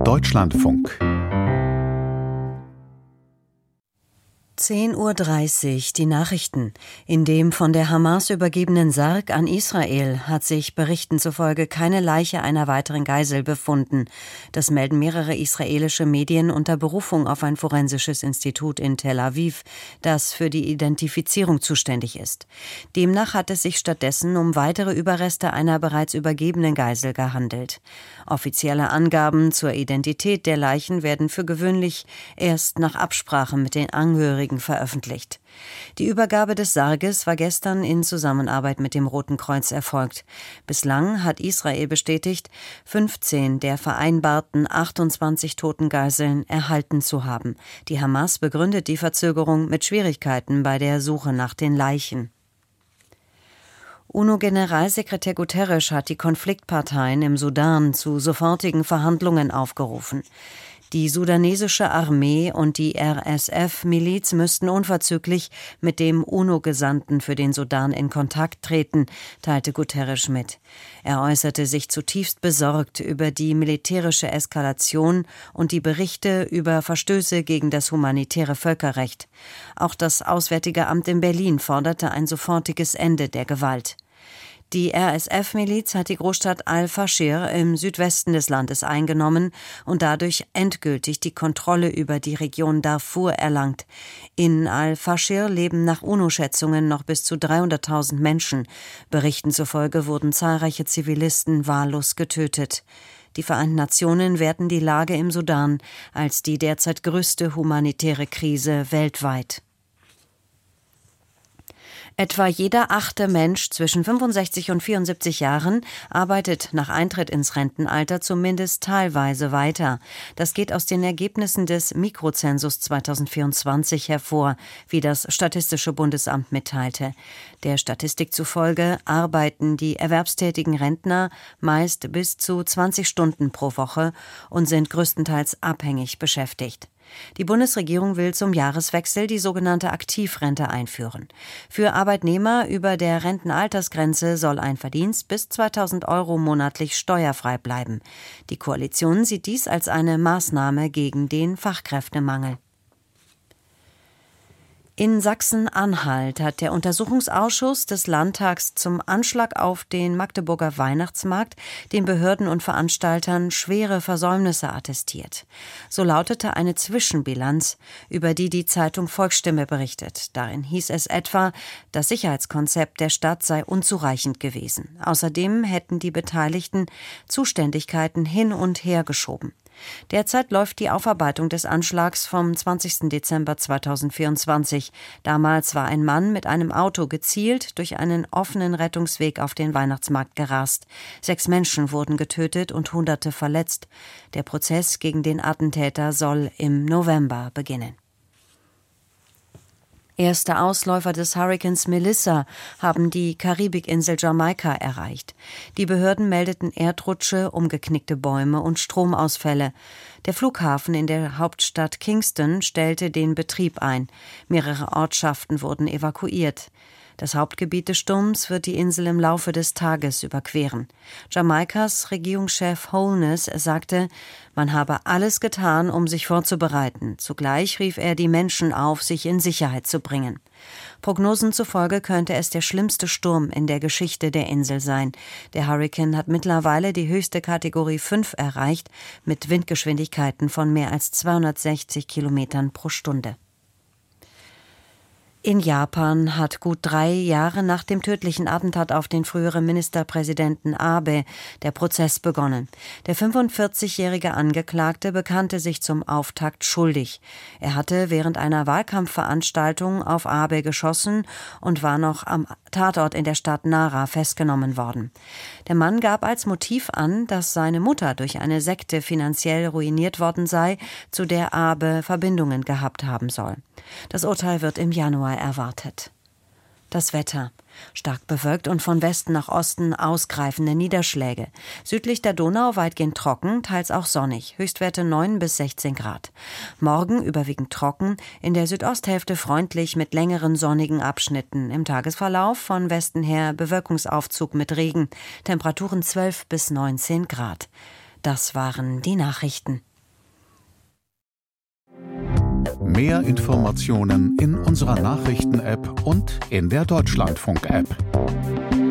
Deutschlandfunk 10:30 Uhr, die Nachrichten. In dem von der Hamas übergebenen Sarg an Israel hat sich Berichten zufolge keine Leiche einer weiteren Geisel befunden. Das melden mehrere israelische Medien unter Berufung auf ein forensisches Institut in Tel Aviv, das für die Identifizierung zuständig ist. Demnach hat es sich stattdessen um weitere Überreste einer bereits übergebenen Geisel gehandelt. Offizielle Angaben zur Identität der Leichen werden für gewöhnlich erst nach Absprache mit den Angehörigen veröffentlicht. Die Übergabe des Sarges war gestern in Zusammenarbeit mit dem Roten Kreuz erfolgt. Bislang hat Israel bestätigt, 15 der vereinbarten 28 toten Geiseln erhalten zu haben. Die Hamas begründet die Verzögerung mit Schwierigkeiten bei der Suche nach den Leichen. UNO-Generalsekretär Guterres hat die Konfliktparteien im Sudan zu sofortigen Verhandlungen aufgerufen. Die sudanesische Armee und die RSF-Miliz müssten unverzüglich mit dem UNO-Gesandten für den Sudan in Kontakt treten, teilte Guterres mit. Er äußerte sich zutiefst besorgt über die militärische Eskalation und die Berichte über Verstöße gegen das humanitäre Völkerrecht. Auch das Auswärtige Amt in Berlin forderte ein sofortiges Ende der Gewalt. Die RSF-Miliz hat die Großstadt Al-Faschir im Südwesten des Landes eingenommen und dadurch endgültig die Kontrolle über die Region Darfur erlangt. In Al-Faschir leben nach UNO-Schätzungen noch bis zu 300.000 Menschen. Berichten zufolge wurden zahlreiche Zivilisten wahllos getötet. Die Vereinten Nationen werten die Lage im Sudan als die derzeit größte humanitäre Krise weltweit. Etwa jeder 8. Mensch zwischen 65 und 74 Jahren arbeitet nach Eintritt ins Rentenalter zumindest teilweise weiter. Das geht aus den Ergebnissen des Mikrozensus 2024 hervor, wie das Statistische Bundesamt mitteilte. Der Statistik zufolge arbeiten die erwerbstätigen Rentner meist bis zu 20 Stunden pro Woche und sind größtenteils abhängig beschäftigt. Die Bundesregierung will zum Jahreswechsel die sogenannte Aktivrente einführen. Für Arbeitnehmer über der Rentenaltersgrenze soll ein Verdienst bis 2.000 € monatlich steuerfrei bleiben. Die Koalition sieht dies als eine Maßnahme gegen den Fachkräftemangel. In Sachsen-Anhalt hat der Untersuchungsausschuss des Landtags zum Anschlag auf den Magdeburger Weihnachtsmarkt den Behörden und Veranstaltern schwere Versäumnisse attestiert. So lautete eine Zwischenbilanz, über die die Zeitung Volksstimme berichtet. Darin hieß es etwa, das Sicherheitskonzept der Stadt sei unzureichend gewesen. Außerdem hätten die Beteiligten Zuständigkeiten hin und her geschoben. Derzeit läuft die Aufarbeitung des Anschlags vom 20. Dezember 2024. Damals war ein Mann mit einem Auto gezielt durch einen offenen Rettungsweg auf den Weihnachtsmarkt gerast. 6 Menschen wurden getötet und Hunderte verletzt. Der Prozess gegen den Attentäter soll im November beginnen. Erste Ausläufer des Hurrikans Melissa haben die Karibikinsel Jamaika erreicht. Die Behörden meldeten Erdrutsche, umgeknickte Bäume und Stromausfälle. Der Flughafen in der Hauptstadt Kingston stellte den Betrieb ein. Mehrere Ortschaften wurden evakuiert. Das Hauptgebiet des Sturms wird die Insel im Laufe des Tages überqueren. Jamaikas Regierungschef Holness sagte, man habe alles getan, um sich vorzubereiten. Zugleich rief er die Menschen auf, sich in Sicherheit zu bringen. Prognosen zufolge könnte es der schlimmste Sturm in der Geschichte der Insel sein. Der Hurrikan hat mittlerweile die höchste Kategorie 5 erreicht, mit Windgeschwindigkeiten von mehr als 260 Kilometern pro Stunde. In Japan hat gut 3 Jahre nach dem tödlichen Attentat auf den früheren Ministerpräsidenten Abe der Prozess begonnen. Der 45-jährige Angeklagte bekannte sich zum Auftakt schuldig. Er hatte während einer Wahlkampfveranstaltung auf Abe geschossen und war noch am Tatort in der Stadt Nara festgenommen worden. Der Mann gab als Motiv an, dass seine Mutter durch eine Sekte finanziell ruiniert worden sei, zu der Abe Verbindungen gehabt haben soll. Das Urteil wird im Januar erwartet. Das Wetter. Stark bewölkt und von Westen nach Osten ausgreifende Niederschläge. Südlich der Donau weitgehend trocken, teils auch sonnig. Höchstwerte 9 bis 16 Grad. Morgen überwiegend trocken, in der Südosthälfte freundlich mit längeren sonnigen Abschnitten. Im Tagesverlauf von Westen her Bewölkungsaufzug mit Regen. Temperaturen 12 bis 19 Grad. Das waren die Nachrichten. Mehr Informationen in unserer Nachrichten-App und in der Deutschlandfunk-App.